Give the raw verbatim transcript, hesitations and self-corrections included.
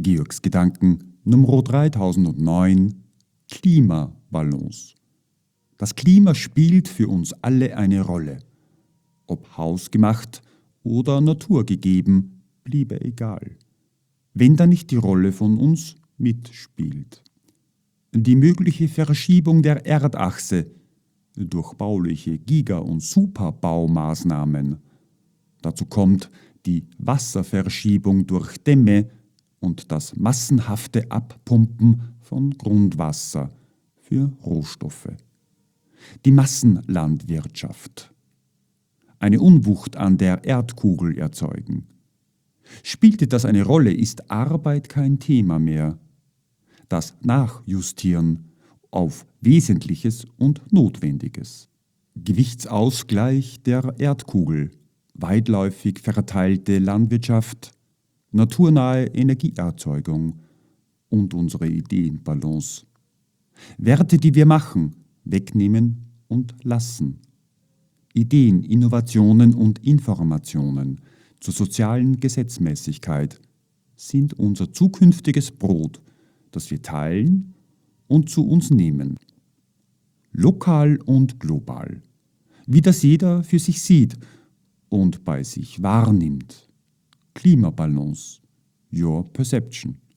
Georgsgedanken Nummer dreitausendneun Klimabalance. Das Klima spielt für uns alle eine Rolle. Ob hausgemacht oder naturgegeben, bliebe egal. Wenn da nicht die Rolle von uns mitspielt. Die mögliche Verschiebung der Erdachse durch bauliche Giga- und Superbaumaßnahmen. Dazu kommt die Wasserverschiebung durch Dämme und das massenhafte Abpumpen von Grundwasser für Rohstoffe. Die Massenlandwirtschaft. Eine Unwucht an der Erdkugel erzeugen. Spielte das eine Rolle, ist Arbeit kein Thema mehr. Das Nachjustieren auf Wesentliches und Notwendiges. Gewichtsausgleich der Erdkugel, weitläufig verteilte Landwirtschaft, naturnahe Energieerzeugung und unsere Ideenbalance. Werte, die wir machen, wegnehmen und lassen. Ideen, Innovationen und Informationen zur sozialen Gesetzmäßigkeit sind unser zukünftiges Brot, das wir teilen und zu uns nehmen. Lokal und global. Wie das jeder für sich sieht und bei sich wahrnimmt. Klimabalance. Your Perception.